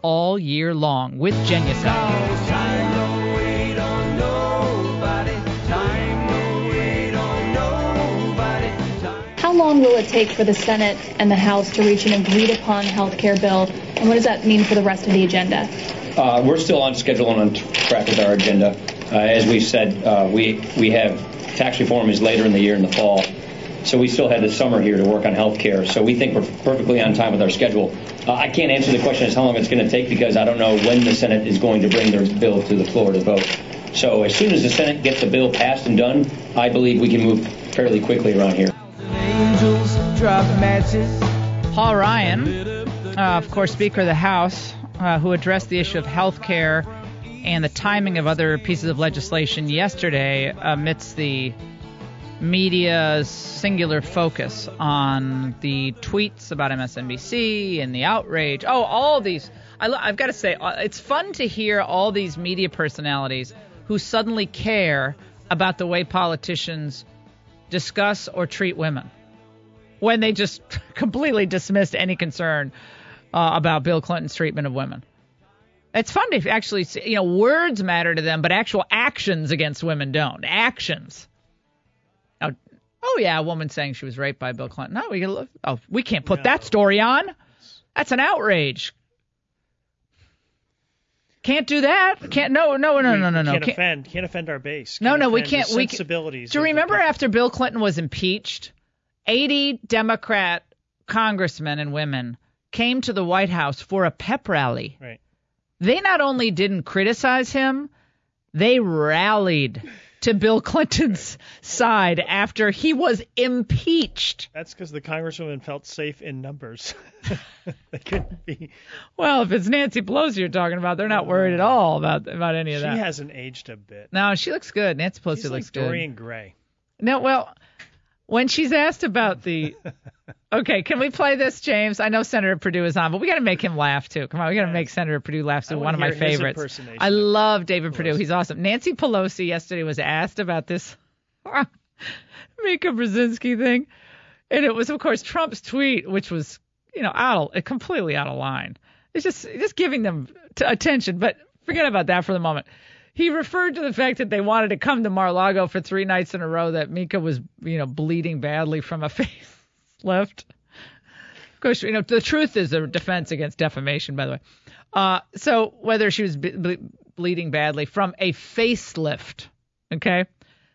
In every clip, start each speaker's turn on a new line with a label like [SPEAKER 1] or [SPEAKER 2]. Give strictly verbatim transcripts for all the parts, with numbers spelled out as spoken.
[SPEAKER 1] all year long with Genucel.
[SPEAKER 2] How long will it take for the Senate and the House to reach an agreed-upon health care bill, and what does that mean for the rest of the agenda?
[SPEAKER 3] Uh, we're still on schedule and on track with our agenda. Uh, as we've said, uh, we we have tax reform is later in the year in the fall, so we still have the summer here to work on health care. So we think we're perfectly on time with our schedule. Uh, I can't answer the question as how long it's going to take because I don't know when the Senate is going to bring their bill to the floor to vote. So as soon as the Senate gets the bill passed and done, I believe we can move fairly quickly around here.
[SPEAKER 1] Paul Ryan, uh, of course, Speaker of the House, uh, who addressed the issue of health care and the timing of other pieces of legislation yesterday amidst the media's singular focus on the tweets about M S N B C and the outrage. Oh, all these. I, I've got to say, it's fun to hear all these media personalities who suddenly care about the way politicians discuss or treat women, when they just completely dismissed any concern uh, about Bill Clinton's treatment of women. It's fun to actually see, you know, words matter to them, but actual actions against women don't. Actions. Oh, oh yeah, a woman saying she was raped by Bill Clinton. No, we, oh, we can't put no. that story on. That's an outrage. Can't do that. Can't. No, no, no, no, no, no.
[SPEAKER 4] Can't,
[SPEAKER 1] can't
[SPEAKER 4] offend. Can't offend our base. Can't
[SPEAKER 1] no, no, we
[SPEAKER 4] can't.
[SPEAKER 1] We
[SPEAKER 4] sensibilities.
[SPEAKER 1] Do you remember after Bill Clinton was impeached, eighty Democrat congressmen and women came to the White House for a pep rally.
[SPEAKER 4] Right.
[SPEAKER 1] They not only didn't criticize him, they rallied to Bill Clinton's side after he was impeached.
[SPEAKER 4] That's because the congresswoman felt safe in numbers. They couldn't be.
[SPEAKER 1] Well, if it's Nancy Pelosi you're talking about, they're not worried at all about about any of
[SPEAKER 4] she
[SPEAKER 1] that.
[SPEAKER 4] She hasn't aged a bit.
[SPEAKER 1] No, she looks good. Nancy Pelosi
[SPEAKER 4] She's
[SPEAKER 1] looks
[SPEAKER 4] like
[SPEAKER 1] good.
[SPEAKER 4] Dorian Gray.
[SPEAKER 1] No, well, when she's asked about the. Okay, can we play this, James? I know Senator Perdue is on, but we got to make him laugh too. Come on, we got to make Senator Perdue laugh. So one of my favorites. I love David
[SPEAKER 4] Pelosi.
[SPEAKER 1] Perdue. He's awesome. Nancy Pelosi yesterday was asked about this Mika Brzezinski thing, and it was, of course, Trump's tweet, which was, you know, out of, completely out of line. It's just just giving them t- attention, but forget about that for the moment. He referred to the fact that they wanted to come to Mar-a-Lago for three nights in a row, that Mika was, you know, bleeding badly from a facelift. Of course, you know, the truth is a defense against defamation, by the way. Uh, so whether she was ble- bleeding badly from a facelift, okay?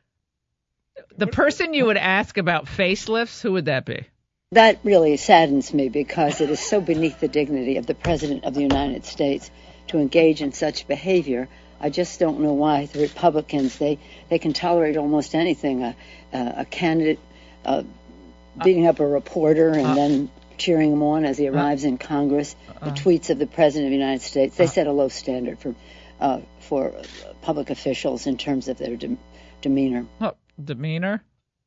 [SPEAKER 1] The person you would ask about facelifts, who would that be?
[SPEAKER 5] That really saddens me because it is so beneath the dignity of the President of the United States to engage in such behavior. I just don't know why the Republicans, they, they can tolerate almost anything. A, a, a candidate uh, beating up a reporter and uh, then cheering him on as he arrives uh, in Congress. Uh, the tweets of the President of the United States, they uh, set a low standard for uh, for public officials in terms of their de- demeanor.
[SPEAKER 1] Oh, demeanor?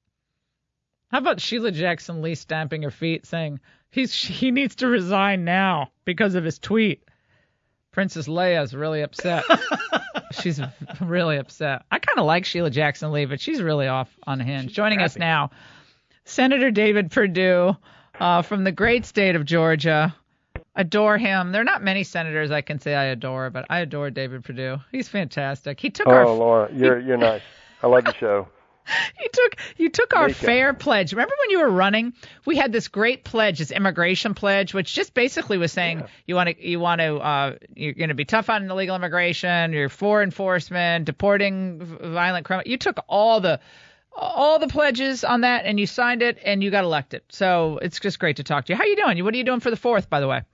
[SPEAKER 1] How about Sheila Jackson Lee stamping her feet saying he's he needs to resign now because of his tweet? Princess Leia's really upset. She's really upset. I kind of like Sheila Jackson Lee, but she's really off unhinged. She's Joining crappy. us now, Senator David Perdue uh, from the great state of Georgia. Adore him. There are not many senators I can say I adore, but I adore David Perdue. He's fantastic. He took
[SPEAKER 6] oh,
[SPEAKER 1] our.
[SPEAKER 6] Oh, Laura, you're you're nice. I love the show.
[SPEAKER 1] You took you took our
[SPEAKER 6] Mika.
[SPEAKER 1] fair pledge. Remember when you were running? We had this great pledge, this immigration pledge, which just basically was saying yeah. you want to you want to uh, you're going to be tough on illegal immigration. You're for enforcement, deporting violent criminals. You took all the all the pledges on that, and you signed it, and you got elected. So it's just great to talk to you. How are you doing? What are you doing for the fourth, by the way?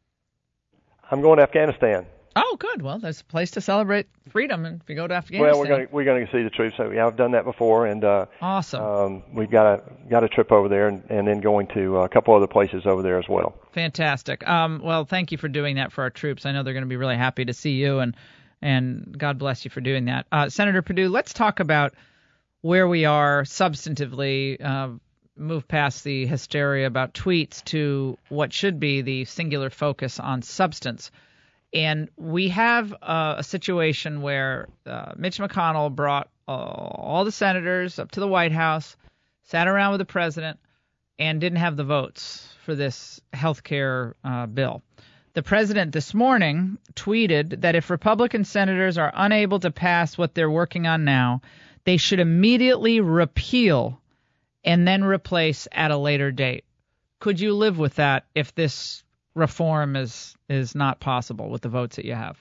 [SPEAKER 6] I'm going to Afghanistan.
[SPEAKER 1] Oh, good. Well, there's a place to celebrate freedom if you go to Afghanistan.
[SPEAKER 6] Well, we're going to, we're going to see the troops. So, yeah, I've done that before, and uh,
[SPEAKER 1] awesome.
[SPEAKER 6] Um, we've got a got a trip over there, and, and then going to a couple other places over there as well.
[SPEAKER 1] Fantastic. Um, well, thank you for doing that for our troops. I know they're going to be really happy to see you, and and God bless you for doing that. Uh, Senator Perdue, let's talk about where we are substantively. Uh, move past the hysteria about tweets to what should be the singular focus on substance. And we have uh, a situation where uh, Mitch McConnell brought uh, all the senators up to the White House, sat around with the president, and didn't have the votes for this health care uh, bill. The president this morning tweeted that if Republican senators are unable to pass what they're working on now, they should immediately repeal and then replace at a later date. Could you live with that if this reform is is not possible with the votes that you have?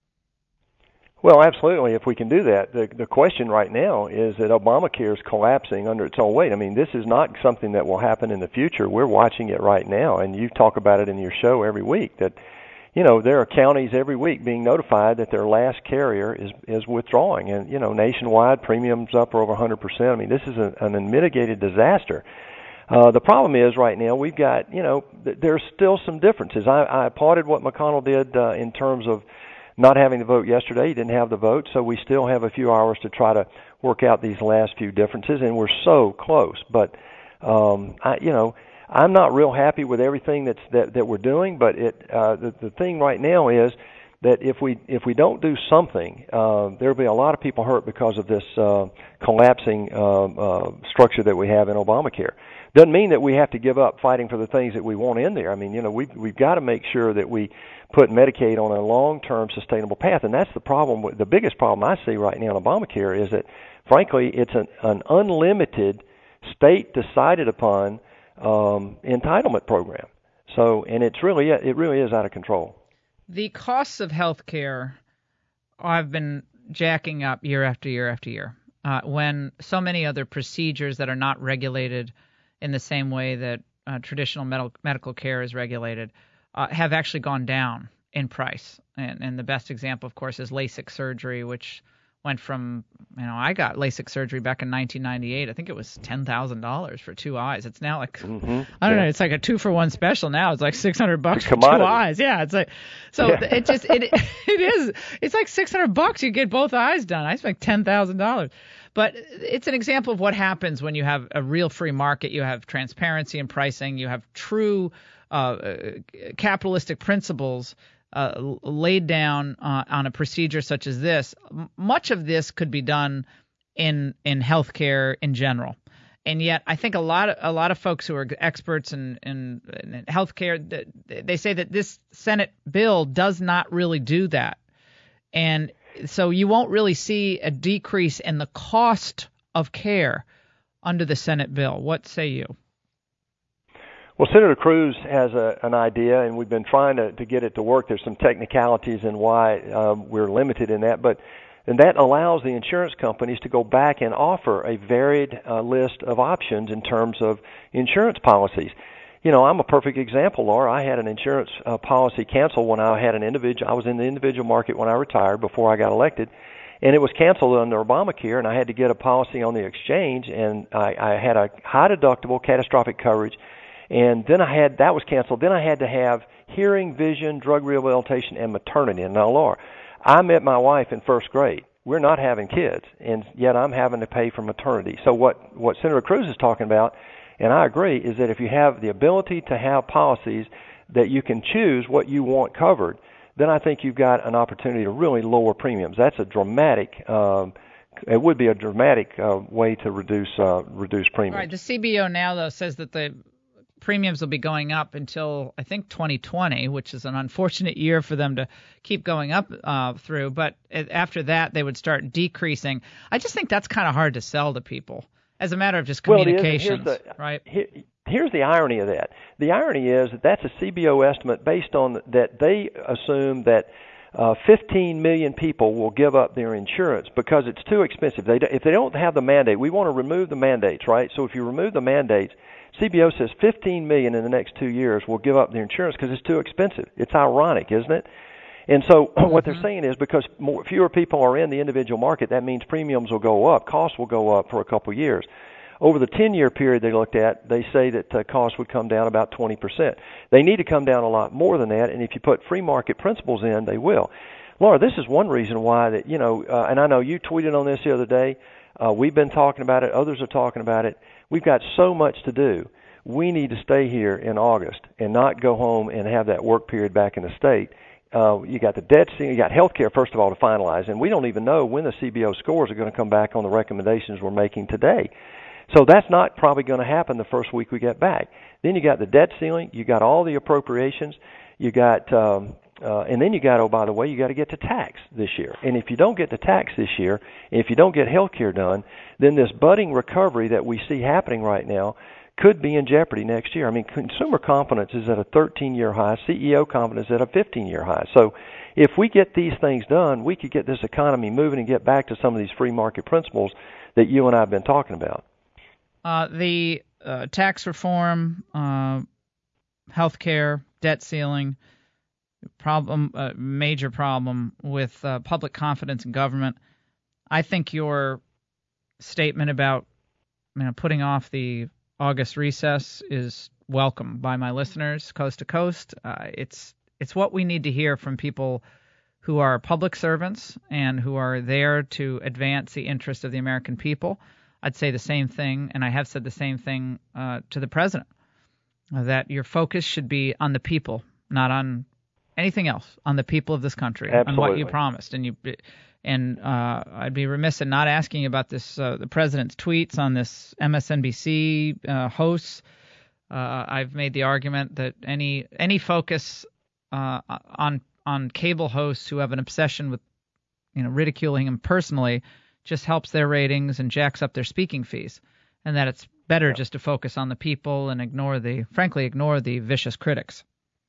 [SPEAKER 6] Well, absolutely, if we can do that. The, the question right now is that Obamacare is collapsing under its own weight. I mean, this is not something that will happen in the future. We're watching it right now, and you talk about it in your show every week, that, you know, there are counties every week being notified that their last carrier is, is withdrawing. And, you know, nationwide, premiums up over one hundred percent. I mean, this is a, an unmitigated disaster. Uh, the problem is right now we've got, you know, th- there's still some differences. I, I applauded what McConnell did uh, in terms of not having the vote yesterday. He didn't have the vote, so we still have a few hours to try to work out these last few differences, and we're so close. But, um, I, you know, I'm not real happy with everything that's, that, that we're doing, but it, uh, the, the thing right now is that if we if we don't do something, uh, there'll be a lot of people hurt because of this uh, collapsing uh, uh, structure that we have in Obamacare. Doesn't mean that we have to give up fighting for the things that we want in there. I mean, you know, we've, we've got to make sure that we put Medicaid on a long-term sustainable path, and that's the problem. The biggest problem I see right now in Obamacare is that, frankly, it's an, an unlimited, state-decided upon um, entitlement program. So, and it's really it really is out of control.
[SPEAKER 1] The costs of health care have been jacking up year after year after year, uh, when so many other procedures that are not regulated in the same way that uh, traditional medical medical care is regulated uh, have actually gone down in price. And, and the best example, of course, is LASIK surgery, which went from, you know, I got LASIK surgery back in nineteen ninety-eight. I think it was ten thousand dollars for two eyes. It's now like, mm-hmm. I don't yeah. know, it's like a two for one special now. It's like six hundred bucks for two eyes. Yeah, it's like, so yeah. it just, it it is, it's like six hundred bucks. You get both eyes done. I spent ten thousand dollars. But it's an example of what happens when you have a real free market. You have transparency in pricing. You have true uh, capitalistic principles uh, laid down uh, on a procedure such as this. M- much of this could be done in in healthcare in general, and yet I think a lot of a lot of folks who are experts in in, in healthcare, they say that this Senate bill does not really do that, and so you won't really see a decrease in the cost of care under the Senate bill. What say you?
[SPEAKER 6] Well, Senator Cruz has a, an idea, and we've been trying to, to get it to work. There's some technicalities in why um, we're limited in that, but and that allows the insurance companies to go back and offer a varied uh, list of options in terms of insurance policies. You know, I'm a perfect example, Laura. I had an insurance uh, policy canceled when I had an individual. I was in the individual market when I retired before I got elected, and it was canceled under Obamacare, and I had to get a policy on the exchange, and I, I had a high deductible catastrophic coverage, and then I had that was canceled. Then I had to have hearing, vision, drug rehabilitation, and maternity. And now, Laura, I met my wife in first grade. We're not having kids, and yet I'm having to pay for maternity. So what what Senator Cruz is talking about, and I agree, is that if you have the ability to have policies that you can choose what you want covered, then I think you've got an opportunity to really lower premiums. That's a dramatic, um, it would be a dramatic uh, way to reduce uh, reduce premiums.
[SPEAKER 1] All right. The C B O now, though, says that the premiums will be going up until, I think, twenty twenty, which is an unfortunate year for them to keep going up uh, through. But after that, they would start decreasing. I just think that's kind of hard to sell to people as a matter of just communications,
[SPEAKER 6] well, the,
[SPEAKER 1] right?
[SPEAKER 6] Here, here's the irony of that. The irony is that that's a C B O estimate based on that they assume that uh, fifteen million people will give up their insurance because it's too expensive. They, if they don't have the mandate, we want to remove the mandates, right? So if you remove the mandates, C B O says fifteen million in the next two years will give up their insurance because it's too expensive. It's ironic, isn't it? And so mm-hmm. what they're saying is because more, fewer people are in the individual market, that means premiums will go up, costs will go up for a couple of years. Over the ten-year period they looked at, they say that uh, costs would come down about twenty percent. They need to come down a lot more than that, and if you put free market principles in, they will. Laura, this is one reason why that, you know, uh, and I know you tweeted on this the other day. Uh, we've been talking about it. Others are talking about it. We've got so much to do. We need to stay here in August and not go home and have that work period back in the state. Uh, you got the debt ceiling, you got health care, first of all, to finalize, and we don't even know when the C B O scores are going to come back on the recommendations we're making today. So that's not probably going to happen the first week we get back. Then you got the debt ceiling, you got all the appropriations, You got, um, uh, and then you got, oh, by the way, you got to get to tax this year. And if you don't get to tax this year, if you don't get health care done, then this budding recovery that we see happening right now could be in jeopardy next year. I mean, consumer confidence is at a thirteen-year high. C E O confidence is at a fifteen-year high. So if we get these things done, we could get this economy moving and get back to some of these free market principles that you and I have been talking about.
[SPEAKER 1] Uh, the uh, tax reform, uh, health care, debt ceiling, problem, uh, major problem with uh, public confidence in government. I think your statement about you know, putting off the August recess is welcome by my listeners coast to coast. Uh, it's it's what we need to hear from people who are public servants and who are there to advance the interest of the American people. I'd say the same thing, and I have said the same thing uh, to the president, uh, that your focus should be on the people, not on anything else, on the people of this country,
[SPEAKER 6] Absolutely.
[SPEAKER 1] on what you promised. And you and uh, I'd be remiss in not asking you about this, uh, the president's tweets on this M S N B C uh, hosts. Uh, I've made the argument that any any focus uh, on on cable hosts who have an obsession with, you know, ridiculing him personally just helps their ratings and jacks up their speaking fees, and that it's better yeah. just to focus on the people and ignore the, frankly, ignore the vicious critics.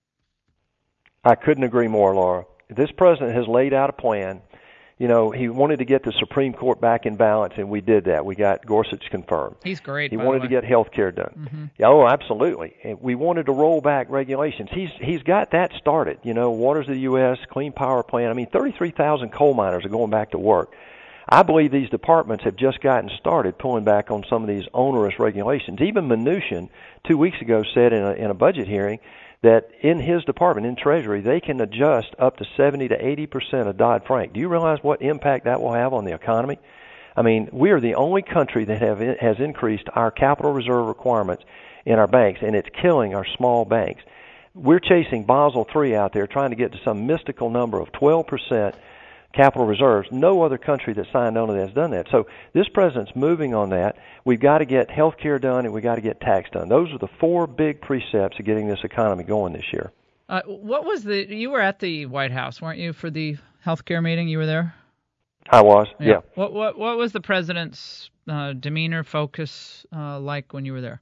[SPEAKER 6] I couldn't agree more, Laura. This president has laid out a plan. You know, he wanted to get the Supreme Court back in balance, and we did that. We got Gorsuch confirmed.
[SPEAKER 1] He's great.
[SPEAKER 6] He
[SPEAKER 1] by
[SPEAKER 6] wanted
[SPEAKER 1] the
[SPEAKER 6] to
[SPEAKER 1] way.
[SPEAKER 6] get health care done.
[SPEAKER 1] Mm-hmm.
[SPEAKER 6] Yeah, oh, absolutely. And we wanted to roll back regulations. He's he's got that started. You know, Waters of the U S, Clean Power Plan. I mean, thirty-three thousand coal miners are going back to work. I believe these departments have just gotten started pulling back on some of these onerous regulations. Even Mnuchin, two weeks ago, said in a, in a budget hearing that in his department, in Treasury, they can adjust up to seventy to eighty percent of Dodd-Frank. Do you realize what impact that will have on the economy? I mean, we are the only country that have has increased our capital reserve requirements in our banks, and it's killing our small banks. We're chasing Basel three out there, trying to get to some mystical number of twelve percent capital reserves. No other country that signed on to that has done that. So this president's moving on that. We've got to get health care done, and we've got to get tax done. Those are the four big precepts of getting this economy going this year.
[SPEAKER 1] Uh, what was the? You were at the White House, weren't you, for the health care meeting? You were there?
[SPEAKER 6] I was, yeah. yeah.
[SPEAKER 1] What what what was the president's uh, demeanor, focus uh, like when you were there?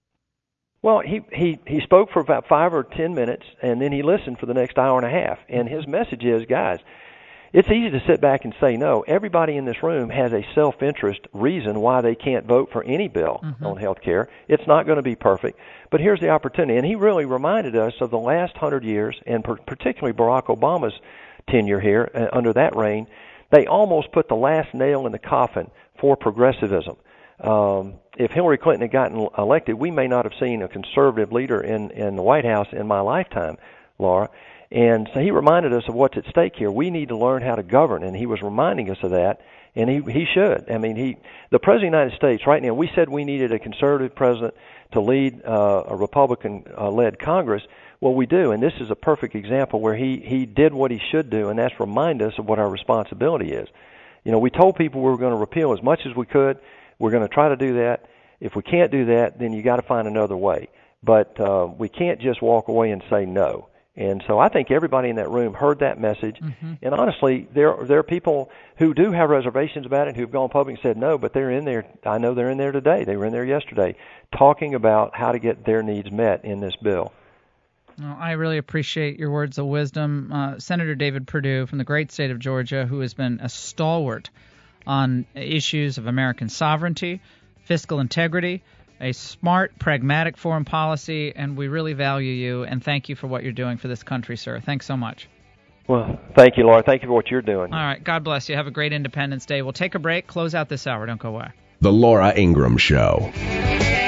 [SPEAKER 6] Well, he, he, he spoke for about five or ten minutes, and then he listened for the next hour and a half. And his message is, guys, it's easy to sit back and say no. Everybody in this room has a self-interest reason why they can't vote for any bill mm-hmm. on health care. It's not going to be perfect, but here's the opportunity. And he really reminded us of the last hundred years, and per- particularly Barack Obama's tenure here uh, under that reign. They almost put the last nail in the coffin for progressivism. Um, if Hillary Clinton had gotten elected, we may not have seen a conservative leader in, in the White House in my lifetime, Laura. And so he reminded us of what's at stake here. We need to learn how to govern, and he was reminding us of that, and he he should. I mean, he the President of the United States right now, we said we needed a conservative president to lead uh, a Republican-led uh, Congress. Well, we do, and this is a perfect example where he, he did what he should do, and that's remind us of what our responsibility is. You know, we told people we were going to repeal as much as we could. We're going to try to do that. If we can't do that, then you got to find another way. But uh, we can't just walk away and say no. And so I think everybody in that room heard that message. Mm-hmm. And honestly, there there are people who do have reservations about it, who have gone public and said no, but they're in there. I know they're in there today. They were in there yesterday talking about how to get their needs met in this bill.
[SPEAKER 1] Well, I really appreciate your words of wisdom. Uh, Senator David Perdue from the great state of Georgia, who has been a stalwart on issues of American sovereignty, fiscal integrity, a smart, pragmatic foreign policy, and we really value you, and thank you for what you're doing for this country, sir. Thanks so much.
[SPEAKER 6] Well, thank you, Laura. Thank you for what you're doing.
[SPEAKER 1] All right. God bless you. Have a great Independence Day. We'll take a break, close out this hour. Don't go away.
[SPEAKER 7] The Laura Ingraham Show.